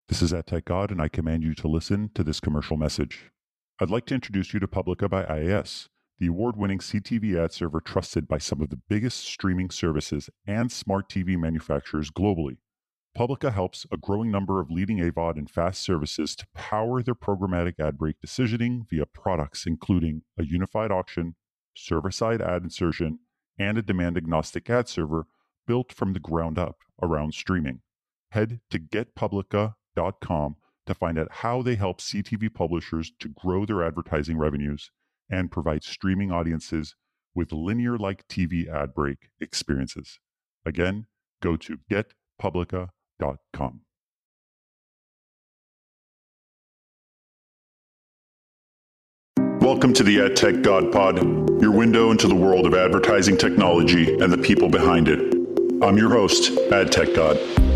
This is AdTech God, and I command you to listen to this commercial message. I'd like to introduce you to Publica by IAS, the award-winning CTV ad server trusted by some of the biggest streaming services and smart TV manufacturers globally. Publica helps a growing number of leading AVOD and FAST services to power their programmatic ad break decisioning via products including a unified auction, server-side ad insertion, and a demand-agnostic ad server built from the ground up around streaming. Head to getpublica.com to find out how they help CTV publishers to grow their advertising revenues and provide streaming audiences with linear-like TV ad break experiences. Again, go to getpublica.com. Welcome to the AdTech God Pod, your window into the world of advertising technology and the people behind it. I'm your host, AdTech God.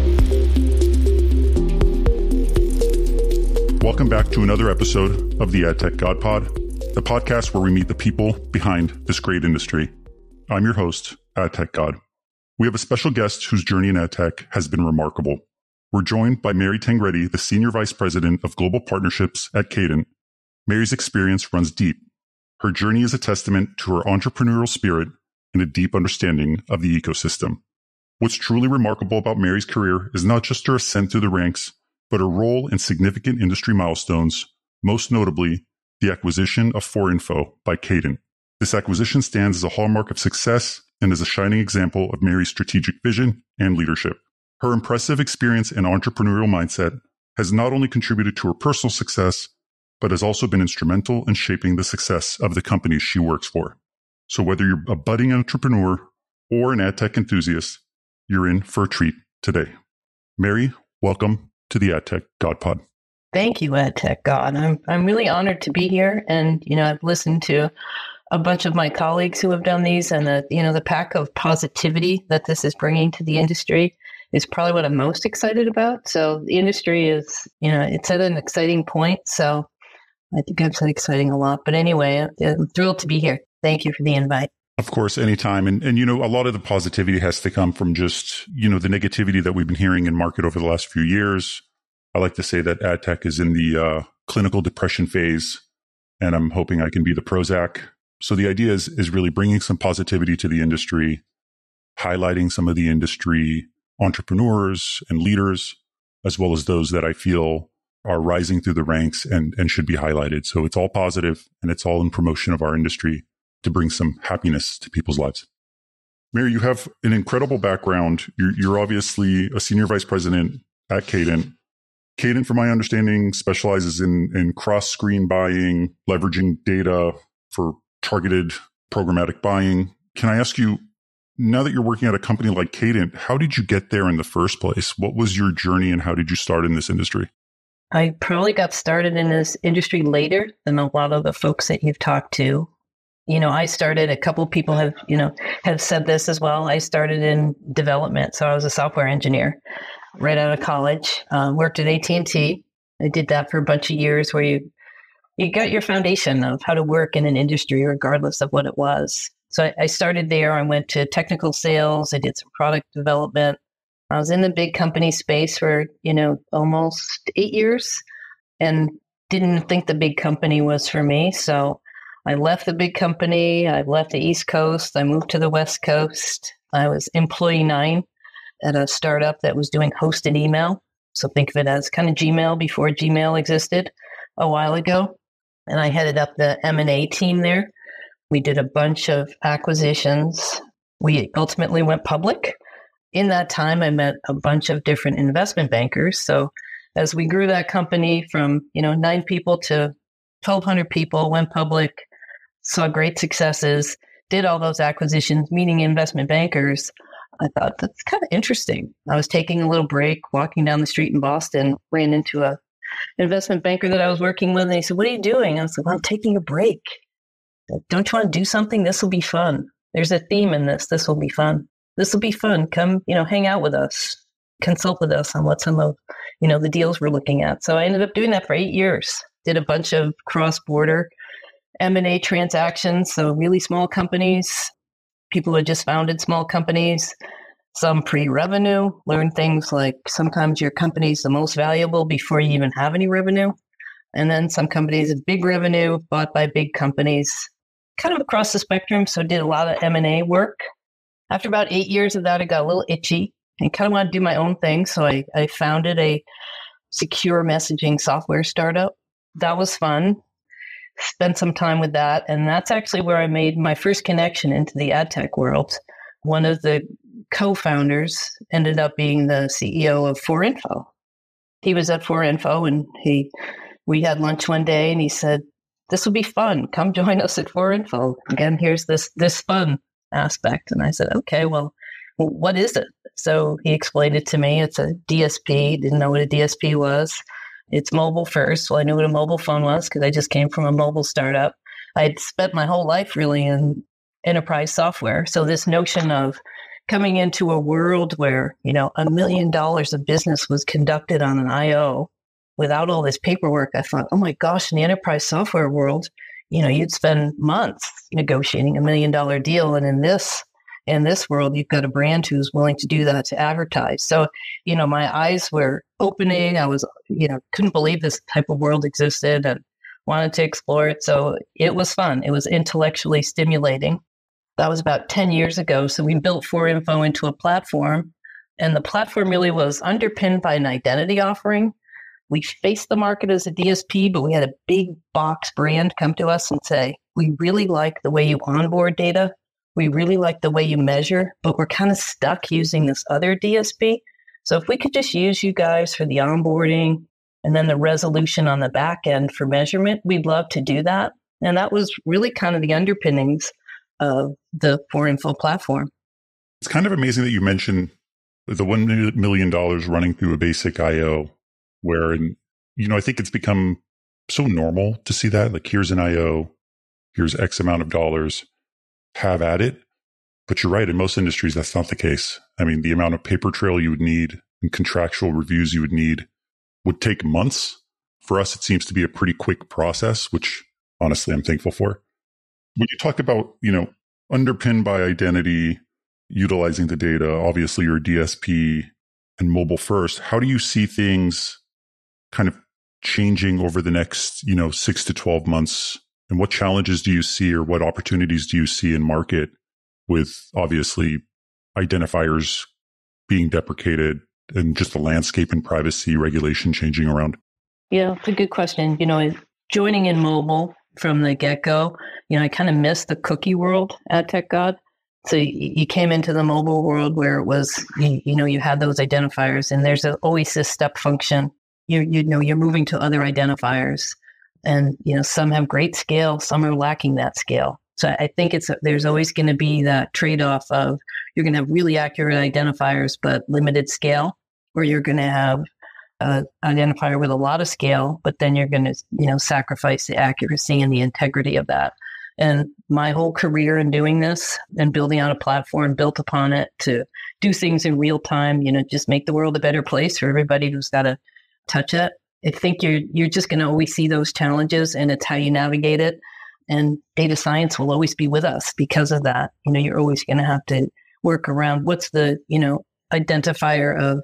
Welcome back to another episode of the AdTech God Pod, the podcast where we meet the people behind this great industry. I'm your host, AdTech God. We have a special guest whose journey in AdTech has been remarkable. We're joined by Mary Tangretti, the Senior Vice President of Global Partnerships at Cadent. Mary's experience runs deep. Her journey is a testament to her entrepreneurial spirit and a deep understanding of the ecosystem. What's truly remarkable about Mary's career is not just her ascent through the ranks, but her role in significant industry milestones, most notably the acquisition of 4Info by Cadent. This acquisition stands as a hallmark of success and is a shining example of Mary's strategic vision and leadership. Her impressive experience and entrepreneurial mindset has not only contributed to her personal success, but has also been instrumental in shaping the success of the companies she works for. So whether you're a budding entrepreneur or an ad tech enthusiast, you're in for a treat today. Mary, welcome to the AdTech God Pod. Thank you, AdTech God. I'm really honored to be here, and I've listened to a bunch of my colleagues who have done these, and the pack of positivity that this is bringing to the industry is probably what I'm most excited about. So the industry is, it's at an exciting point. So I think I've said exciting a lot, but anyway, I'm thrilled to be here. Thank you for the invite. Of course, anytime. And a lot of the positivity has to come from just, the negativity that we've been hearing in market over the last few years. I like to say that ad tech is in the clinical depression phase, and I'm hoping I can be the Prozac. So the idea is really bringing some positivity to the industry, highlighting some of the industry entrepreneurs and leaders, as well as those that I feel are rising through the ranks and should be highlighted. So it's all positive, and it's all in promotion of our industry to bring some happiness to people's lives. Mary, you have an incredible background. You're obviously a senior vice president at Cadent. Cadent, from my understanding, specializes in cross-screen buying, leveraging data for targeted programmatic buying. Can I ask you, now that you're working at a company like Cadent, how did you get there in the first place? What was your journey and how did you start in this industry? I probably got started in this industry later than a lot of the folks that you've talked to. I started, a couple of people have said this as well. I started in development. So I was a software engineer right out of college, worked at AT&T. I did that for a bunch of years where you got your foundation of how to work in an industry, regardless of what it was. So I started there. I went to technical sales. I did some product development. I was in the big company space for, almost 8 years and didn't think the big company was for me. So I left the big company. I left the East Coast. I moved to the West Coast. I was employee 9 at a startup that was doing hosted email. So think of it as kind of Gmail before Gmail existed a while ago. And I headed up the M&A team there. We did a bunch of acquisitions. We ultimately went public. In that time, I met a bunch of different investment bankers. So as we grew that company from, 9 people to 1,200 people, went public, saw great successes, did all those acquisitions, meeting investment bankers, I thought that's kind of interesting. I was taking a little break, walking down the street in Boston, ran into a investment banker that I was working with, and he said, "What are you doing?" I was like, "Well, I'm taking a break." "Don't you want to do something? This will be fun. There's a theme in this. This will be fun. This will be fun. Come, hang out with us, consult with us on what some of, the deals we're looking at." So I ended up doing that for 8 years. Did a bunch of cross-border M&A transactions. So really small companies, people who had just founded small companies, some pre-revenue, learned things like sometimes your company's the most valuable before you even have any revenue. And then some companies have big revenue bought by big companies, kind of across the spectrum. So did a lot of M&A work. After about 8 years of that, I got a little itchy and kind of wanted to do my own thing. So I founded a secure messaging software startup. That was fun. Spent some time with that. And that's actually where I made my first connection into the ad tech world. One of the co-founders ended up being the CEO of 4Info. He was at 4Info and we had lunch one day and he said, "This will be fun. Come join us at 4Info. Again, here's this fun aspect." And I said, "Okay, well, what is it?" So he explained it to me. It's a DSP. Didn't know what a DSP was. It's mobile first. Well, I knew what a mobile phone was because I just came from a mobile startup. I'd spent my whole life really in enterprise software. So this notion of coming into a world where, $1 million of business was conducted on an IO without all this paperwork, I thought, oh my gosh, in the enterprise software world, you'd spend months negotiating $1 million deal. And in this world, you've got a brand who's willing to do that to advertise. So, my eyes were opening. I was, couldn't believe this type of world existed and wanted to explore it. So it was fun. It was intellectually stimulating. That was about 10 years ago. So we built 4Info into a platform, and the platform really was underpinned by an identity offering. We faced the market as a DSP, but we had a big box brand come to us and say, "We really like the way you onboard data. We really like the way you measure, but we're kind of stuck using this other DSP. So if we could just use you guys for the onboarding and then the resolution on the back end for measurement, we'd love to do that." And that was really kind of the underpinnings of the 4Info platform. It's kind of amazing that you mentioned the $1 million running through a basic IO, where, I think it's become so normal to see that. Like, here's an IO, here's X amount of dollars, have at it. But you're right, in most industries, that's not the case. I mean, the amount of paper trail you would need and contractual reviews you would need would take months. For us, it seems to be a pretty quick process, which honestly, I'm thankful for. When you talk about, underpinned by identity, utilizing the data, obviously your DSP and mobile first, how do you see things kind of changing over the next, 6 to 12 months? And what challenges do you see, or what opportunities do you see in market with obviously identifiers being deprecated and just the landscape and privacy regulation changing around? Yeah, it's a good question. Joining in mobile from the get-go, I kind of missed the cookie world at TechGod. So you came into the mobile world where it was, you had those identifiers, and there's always this step function. You're moving to other identifiers, and some have great scale, some are lacking that scale. So I think there's always going to be that trade-off of you're going to have really accurate identifiers but limited scale, or you're going to have an identifier with a lot of scale, but then you're going to sacrifice the accuracy and the integrity of that. And my whole career in doing this and building out a platform built upon it to do things in real time, just make the world a better place for everybody who's got to touch it. I think you're just going to always see those challenges, and it's how you navigate it. And data science will always be with us because of that. You're always going to have to work around what's the, identifier of,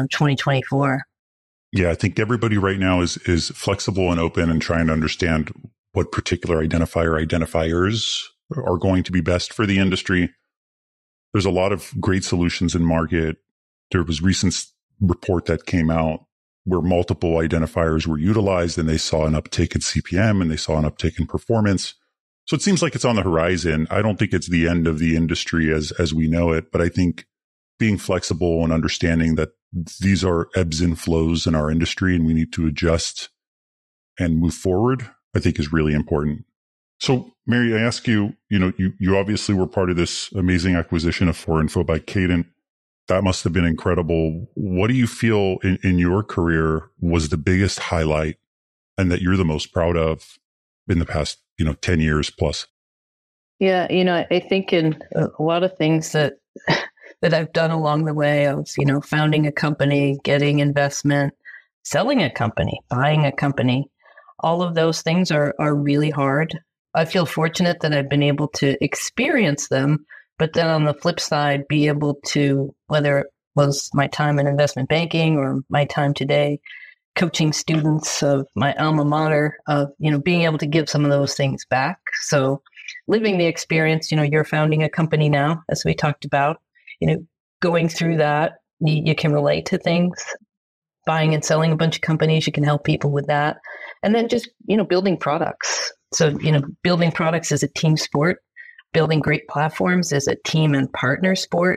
2024. Yeah, I think everybody right now is flexible and open and trying to understand what particular identifiers are going to be best for the industry. There's a lot of great solutions in market. There was a recent report that came out where multiple identifiers were utilized, and they saw an uptick in CPM and they saw an uptick in performance. So it seems like it's on the horizon. I don't think it's the end of the industry as we know it, but I think being flexible and understanding that these are ebbs and flows in our industry and we need to adjust and move forward, I think is really important. So Mary, I ask you, you obviously were part of this amazing acquisition of 4Info by Kadant. That must have been incredible. What do you feel in your career was the biggest highlight and that you're the most proud of in the past, 10 years plus? Yeah, I think in a lot of things that I've done along the way of, founding a company, getting investment, selling a company, buying a company, all of those things are really hard. I feel fortunate that I've been able to experience them, But then on the flip side, be able to, whether it was my time in investment banking or my time today, coaching students of my alma mater, of, being able to give some of those things back. So living the experience, you're founding a company now, as we talked about, going through that, you can relate to things, buying and selling a bunch of companies, you can help people with that. And then just, building products. So, building products is a team sport. Building great platforms is a team and partner sport.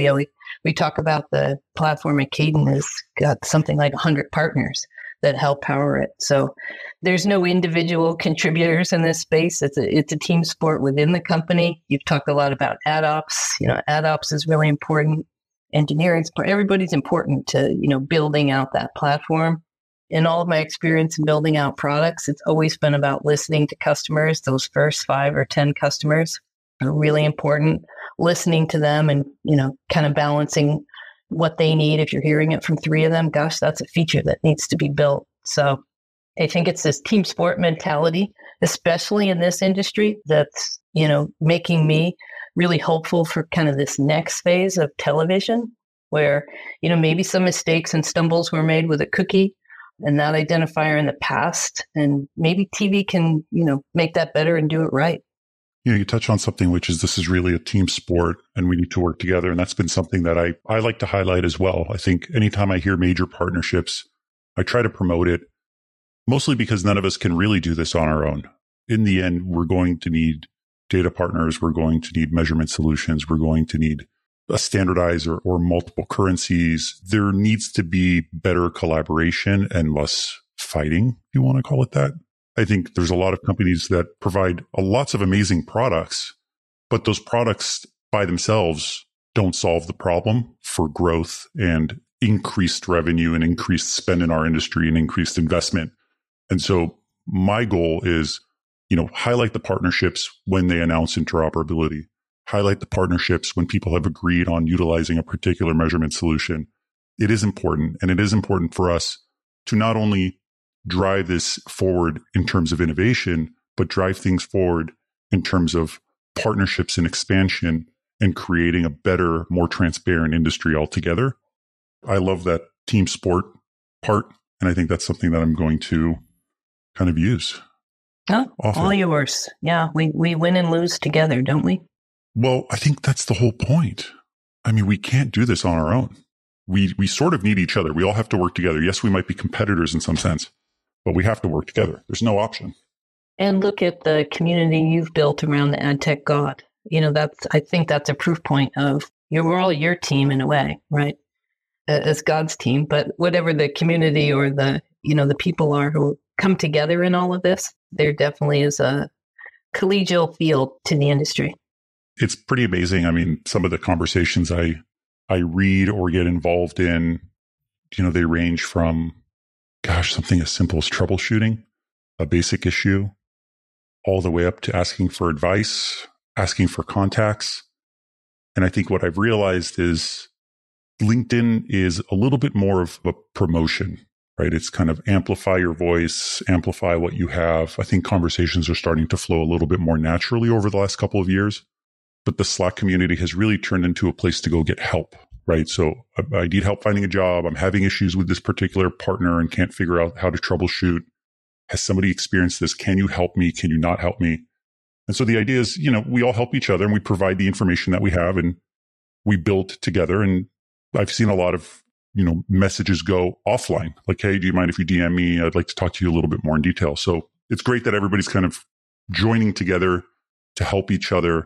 We talk about the platform at Cadence has got something like 100 partners that help power it. So there's no individual contributors in this space. It's a team sport within the company. You've talked a lot about AdOps. AdOps is really important. Engineering, everybody's important to, building out that platform. In all of my experience in building out products, it's always been about listening to customers. Those first 5 or 10 customers are really important. Listening to them and, kind of balancing what they need. If you're hearing it from 3 of them, gosh, that's a feature that needs to be built. So I think it's this team sport mentality, especially in this industry, that's, making me really hopeful for kind of this next phase of television where, maybe some mistakes and stumbles were made with a cookie and that identifier in the past. And maybe TV can, make that better and do it right. You touch on something, which is this is really a team sport and we need to work together. And that's been something that I like to highlight as well. I think anytime I hear major partnerships, I try to promote it, mostly because none of us can really do this on our own. In the end, we're going to need data partners. We're going to need measurement solutions. We're going to need a standardizer or multiple currencies. There needs to be better collaboration and less fighting, if you want to call it that. I think there's a lot of companies that provide lots of amazing products, but those products by themselves don't solve the problem for growth and increased revenue and increased spend in our industry and increased investment. And so my goal is, highlight the partnerships when they announce interoperability, highlight the partnerships when people have agreed on utilizing a particular measurement solution. It is important. And it is important for us to not only drive this forward in terms of innovation, but drive things forward in terms of partnerships and expansion and creating a better, more transparent industry altogether. I love that team sport part. And I think that's something that I'm going to kind of use. Oh, all yours. Yeah. We win and lose together, don't we? Well, I think that's the whole point. I mean, we can't do this on our own. We sort of need each other. We all have to work together. Yes, we might be competitors in some sense, but we have to work together. There's no option. And look at the community you've built around the AdTech God. I think that's a proof point of we're all your team in a way, right? As God's team, but whatever the community or the people are who come together in all of this, there definitely is a collegial feel to the industry. It's pretty amazing. I mean, some of the conversations I read or get involved in, they range from, something as simple as troubleshooting a basic issue, all the way up to asking for advice, asking for contacts. And I think what I've realized is LinkedIn is a little bit more of a promotion, right? It's kind of amplify your voice, amplify what you have. I think conversations are starting to flow a little bit more naturally over the last couple of years. But the Slack community has really turned into a place to go get help, right? So I need help finding a job. I'm having issues with this particular partner and can't figure out how to troubleshoot. Has somebody experienced this? Can you help me? Can you not help me? And so the idea is, we all help each other and we provide the information that we have and we build together. And I've seen a lot of, messages go offline. Like, hey, do you mind if you DM me? I'd like to talk to you a little bit more in detail. So it's great that everybody's kind of joining together to help each other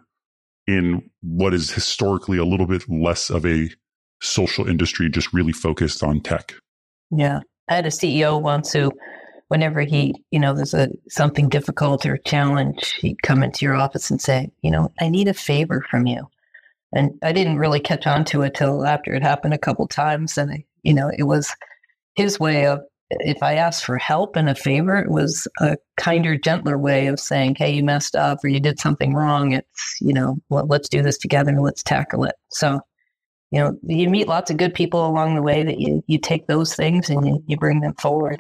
in what is historically a little bit less of a social industry, just really focused on tech. Yeah. I had a CEO once who, whenever he, there's something difficult or challenge, he'd come into your office and say, I need a favor from you. And I didn't really catch on to it till after it happened a couple times. And, it was his way of, if I asked for help and a favor, it was a kinder, gentler way of saying, hey, you messed up or you did something wrong. It's, well, let's do this together and let's tackle it. So, you meet lots of good people along the way that you take those things and you bring them forward.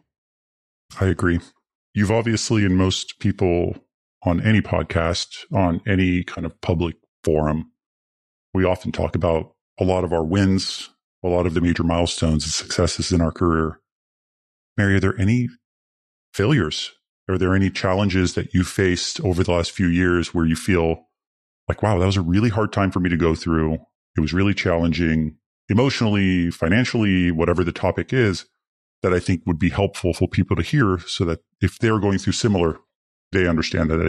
I agree. You've obviously, and most people on any podcast, on any kind of public forum, we often talk about a lot of our wins, a lot of the major milestones and successes in our career. Mary, are there any failures? Are there any challenges that you faced over the last few years where you feel like, wow, that was a really hard time for me to go through? It was really challenging emotionally, financially, whatever the topic is, that I think would be helpful for people to hear so that if they're going through similar, they understand that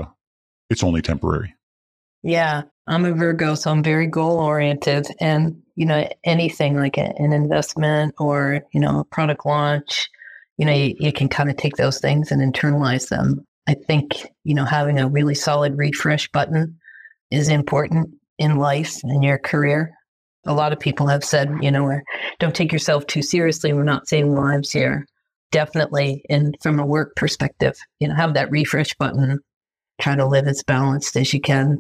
it's only temporary. Yeah, I'm a Virgo, so I'm very goal oriented. And, anything like an investment or, a product launch, you can kind of take those things and internalize them. I think, having a really solid refresh button is important in life and your career. A lot of people have said, don't take yourself too seriously. We're not saving lives here. Definitely. And from a work perspective, have that refresh button, try to live as balanced as you can.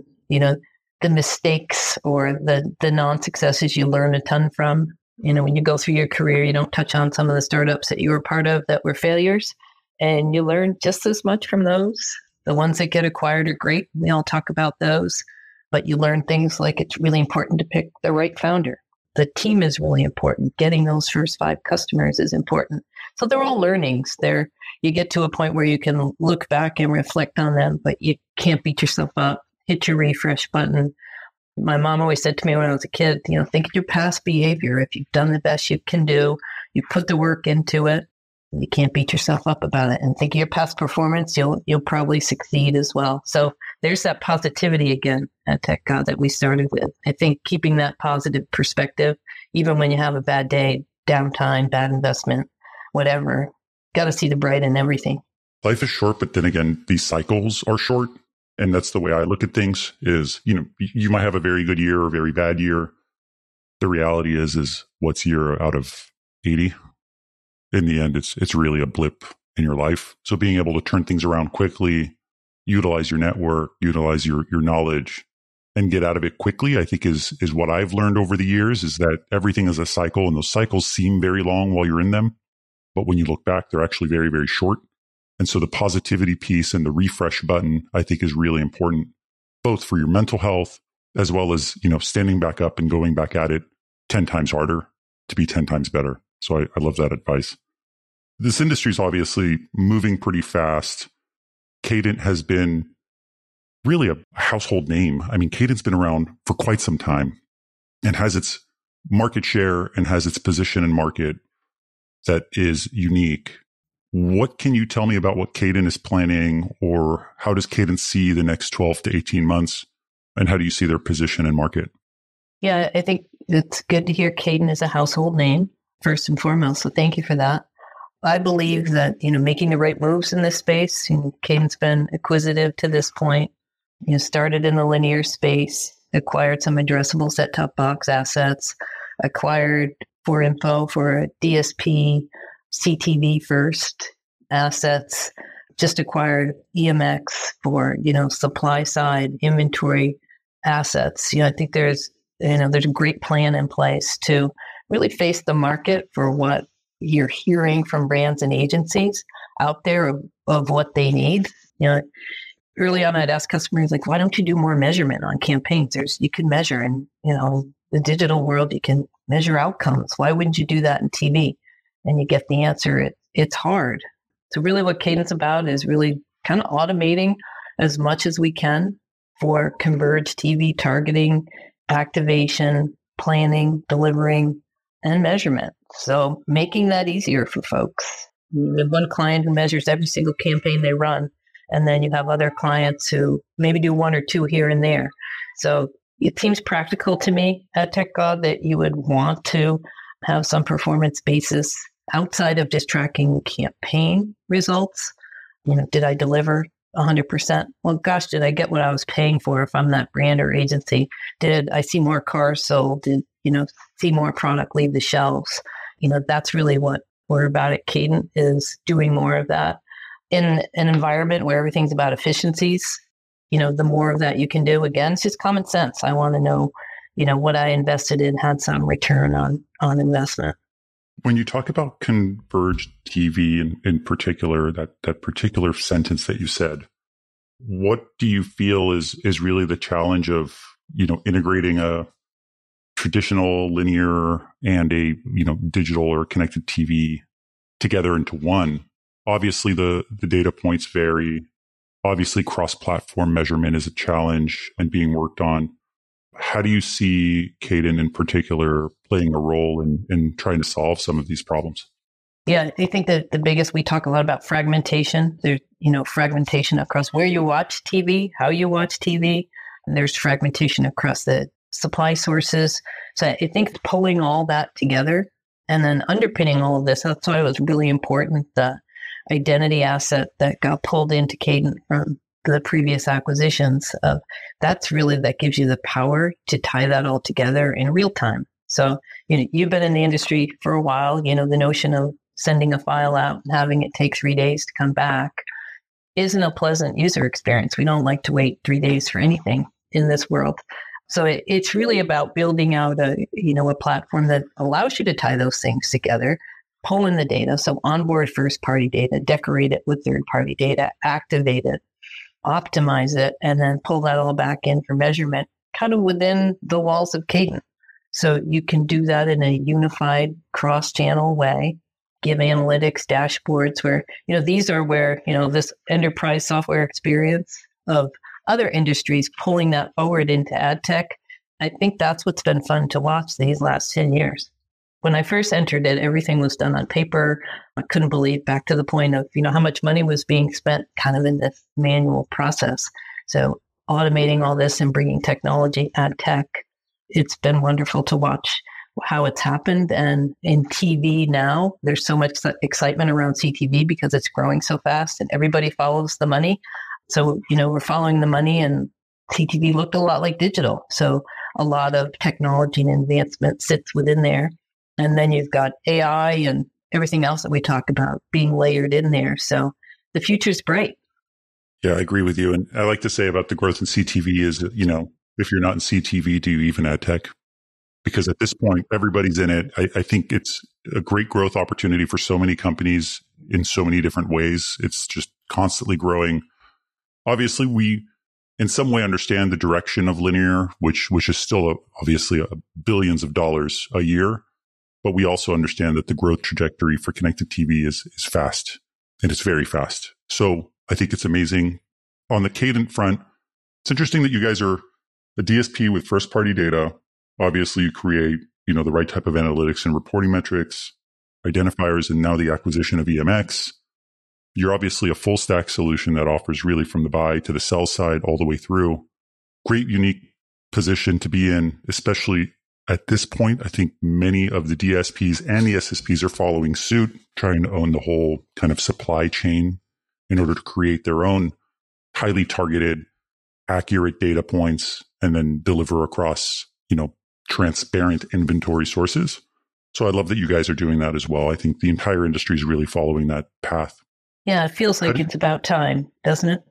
The mistakes or the non-successes you learn a ton from. When you go through your career, you don't touch on some of the startups that you were part of that were failures. And you learn just as much from those. The ones that get acquired are great. We all talk about those. But you learn things like it's really important to pick the right founder. The team is really important. Getting those first 5 customers is important. So they're all learnings. You get to a point where you can look back and reflect on them, but you can't beat yourself up. Hit your refresh button. My mom always said to me when I was a kid, think of your past behavior. If you've done the best you can do, you put the work into it, you can't beat yourself up about it. And think of your past performance, you'll probably succeed as well. So there's that positivity again at Tech God that we started with. I think keeping that positive perspective, even when you have a bad day, downtime, bad investment, whatever, got to see the bright in everything. Life is short, but then again, these cycles are short. And that's the way I look at things is, you might have a very good year or a very bad year. The reality is what's year out of 80? In the end, it's really a blip in your life. So being able to turn things around quickly, utilize your network, utilize your knowledge, and get out of it quickly, I think is what I've learned over the years, is that everything is a cycle, and those cycles seem very long while you're in them. But when you look back, they're actually very, very short. And so the positivity piece and the refresh button, I think, is really important, both for your mental health, as well as, standing back up and going back at it 10 times harder to be 10 times better. So I love that advice. This industry is obviously moving pretty fast. Kadant has been really a household name. I mean, Kadant's been around for quite some time and has its market share and has its position in market that is unique. What can you tell me about what Kadant is planning, or how does Kadant see the next 12 to 18 months? And how do you see their position in market? Yeah, I think it's good to hear Kadant is a household name, first and foremost. So thank you for that. I believe that, making the right moves in this space, Kadant's been acquisitive to this point, started in the linear space, acquired some addressable set-top box assets, acquired 4Info for a DSP, CTV first assets, just acquired EMX for, supply side inventory assets. I think there's a great plan in place to really face the market for what you're hearing from brands and agencies out there of what they need. Early on, I'd ask customers, like, why don't you do more measurement on campaigns? You can measure in, the digital world, you can measure outcomes. Why wouldn't you do that in TV? And you get the answer, it's hard. So really what Kadant's about is really kind of automating as much as we can for converged TV targeting, activation, planning, delivering, and measurement. So making that easier for folks. We have one client who measures every single campaign they run. And then you have other clients who maybe do 1 or 2 here and there. So it seems practical to me at Tech God that you would want to have some performance basis outside of just tracking campaign results. Did I deliver 100%? Well, gosh, did I get what I was paying for if I'm that brand or agency? Did I see more cars sold? Did, see more product leave the shelves? That's really what we're about at Kadant, is doing more of that. In an environment where everything's about efficiencies, the more of that you can do, again, it's just common sense. I want to know, what I invested in had some return on investment. When you talk about converged TV in particular, that particular sentence that you said, what do you feel is really the challenge of integrating a traditional linear and a, digital or connected TV together into one. Obviously, the data points vary. Obviously, cross-platform measurement is a challenge and being worked on. How do you see Cadent in particular playing a role in trying to solve some of these problems? Yeah, I think that the biggest, we talk a lot about fragmentation. There's, fragmentation across where you watch TV, how you watch TV, and there's fragmentation across the supply sources. So I think pulling all that together and then underpinning all of this, that's why it was really important, the identity asset that got pulled into Cadent from the previous acquisitions of that gives you the power to tie that all together in real time. So, you've been in the industry for a while, the notion of sending a file out and having it take 3 days to come back isn't a pleasant user experience. We don't like to wait 3 days for anything in this world. So it's really about building out a platform that allows you to tie those things together, pull in the data. So onboard first party data, decorate it with third party data, activate it, optimize it, and then pull that all back in for measurement kind of within the walls of Cadent. So you can do that in a unified cross-channel way, give analytics dashboards where, these are where, this enterprise software experience of other industries pulling that forward into ad tech. I think that's what's been fun to watch these last 10 years. When I first entered it, everything was done on paper. I couldn't believe, back to the point of, how much money was being spent kind of in this manual process. So automating all this and bringing technology, ad tech, it's been wonderful to watch how it's happened. And in TV now, there's so much excitement around CTV because it's growing so fast and everybody follows the money. So, we're following the money, and CTV looked a lot like digital. So a lot of technology and advancement sits within there. And then you've got AI and everything else that we talk about being layered in there. So the future's bright. Yeah, I agree with you. And I like to say about the growth in CTV is, if you're not in CTV, do you even ad tech? Because at this point, everybody's in it. I think it's a great growth opportunity for so many companies in so many different ways. It's just constantly growing. Obviously, we in some way understand the direction of linear, which is still obviously billions of dollars a year. But we also understand that the growth trajectory for connected TV is fast, and it's very fast. So I think it's amazing. On the Cadent front, it's interesting that you guys are a DSP with first-party data. Obviously, you create, the right type of analytics and reporting metrics, identifiers, and now the acquisition of EMX. You're obviously a full-stack solution that offers really from the buy to the sell side all the way through. Great, unique position to be in, especially at this point. I think many of the DSPs and the SSPs are following suit, trying to own the whole kind of supply chain in order to create their own highly targeted, accurate data points and then deliver across, transparent inventory sources. So I love that you guys are doing that as well. I think the entire industry is really following that path. Yeah, it feels like it's about time, doesn't it?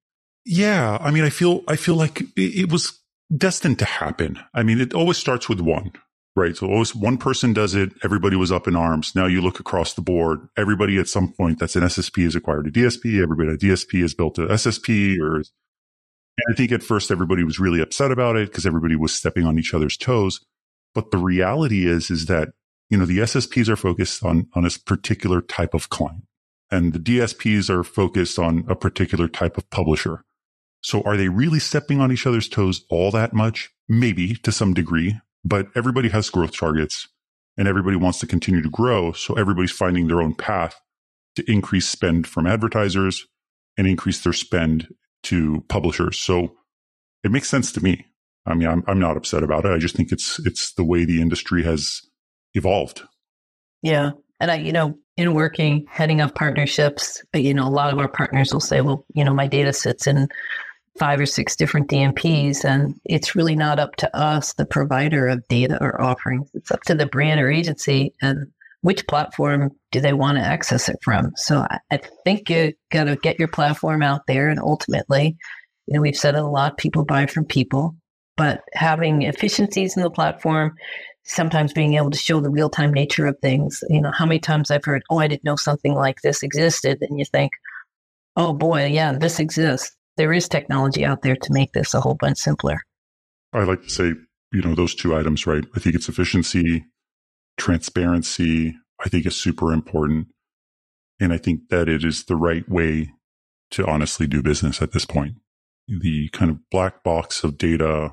Yeah. I mean, I feel like it was destined to happen. I mean, it always starts with one, right? So always one person does it. Everybody was up in arms. Now you look across the board. Everybody at some point that's an SSP has acquired a DSP. Everybody at DSP has built a SSP. And I think at first everybody was really upset about it because everybody was stepping on each other's toes. But the reality is that, the SSPs are focused on a particular type of client, and the DSPs are focused on a particular type of publisher. So are they really stepping on each other's toes all that much? Maybe to some degree, but everybody has growth targets and everybody wants to continue to grow. So everybody's finding their own path to increase spend from advertisers and increase their spend to publishers. So it makes sense to me. I mean, I'm not upset about it. I just think it's the way the industry has evolved. Yeah. And in working, heading up partnerships, a lot of our partners will say, well, my data sits in 5 or 6 different DMPs, and it's really not up to us, the provider of data or offerings. It's up to the brand or agency and which platform do they want to access it from. So I think you got to get your platform out there. And ultimately, we've said it a lot, people buy from people, but having efficiencies in the platform, sometimes being able to show the real-time nature of things. How many times I've heard, I didn't know something like this existed. And you think, oh boy, yeah, this exists. There is technology out there to make this a whole bunch simpler. I like to say, those two items, right? I think it's efficiency, transparency, I think is super important. And I think that it is the right way to honestly do business at this point. The kind of black box of data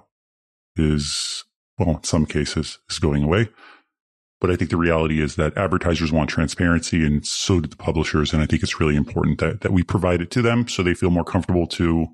is, in some cases, is going away. But I think the reality is that advertisers want transparency, and so do the publishers. And I think it's really important that we provide it to them so they feel more comfortable to,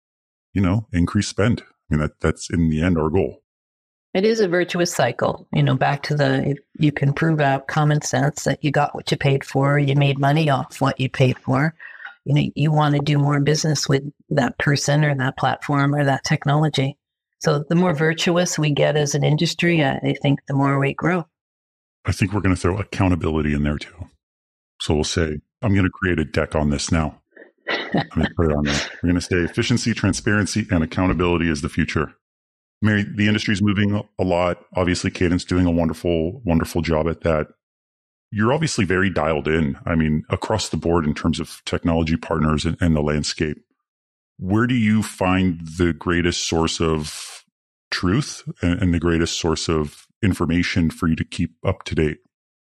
increase spend. I mean, that's in the end our goal. It is a virtuous cycle, back to if you can prove out common sense that you got what you paid for, you made money off what you paid for. You want to do more business with that person or that platform or that technology. So the more virtuous we get as an industry, I think the more we grow. I think we're going to throw accountability in there too. So we'll say, I'm going to create a deck on this now. I'm going to put it on there. We're going to say efficiency, transparency, and accountability is the future. Mary, the industry is moving a lot. Obviously, Cadence doing a wonderful, wonderful job at that. You're obviously very dialed in. I mean, across the board in terms of technology partners and the landscape. Where do you find the greatest source of truth and the greatest source of information for you to keep up to date?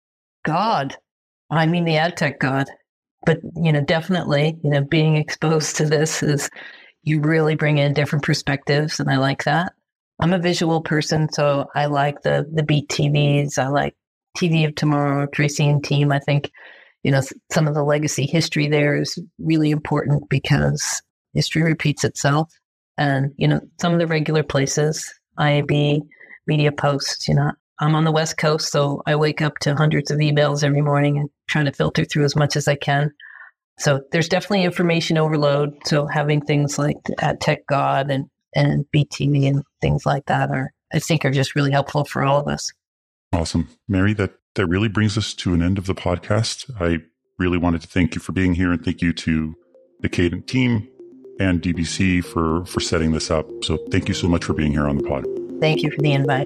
God. I mean, the ad tech God. But, definitely, being exposed to this is you really bring in different perspectives. And I like that. I'm a visual person, so I like the Beat TVs. I like TV of Tomorrow, Tracy and team. I think, some of the legacy history there is really important because history repeats itself. And, some of the regular places, IAB, Media Post, I'm on the West Coast, so I wake up to hundreds of emails every morning and trying to filter through as much as I can. So there's definitely information overload. So having things like Ad Tech God and BTV and things like that I think are just really helpful for all of us. Awesome. Mary, that really brings us to an end of the podcast. I really wanted to thank you for being here, and thank you to the Cadent team and DBC for setting this up. So thank you so much for being here on the pod. Thank you for the invite.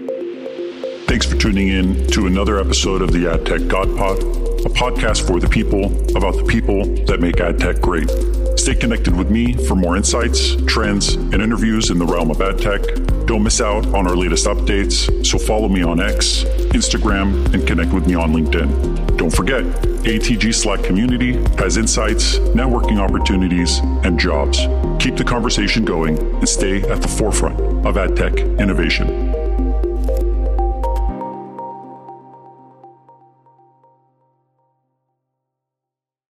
Thanks for tuning in to another episode of the AdTech God Pod, a podcast for the people about the people that make AdTech great. Stay connected with me for more insights, trends, and interviews in the realm of AdTech. Don't miss out on our latest updates, so follow me on X, Instagram, and connect with me on LinkedIn. Don't forget, ATG Slack community has insights, networking opportunities, and jobs. Keep the conversation going and stay at the forefront of AdTech innovation.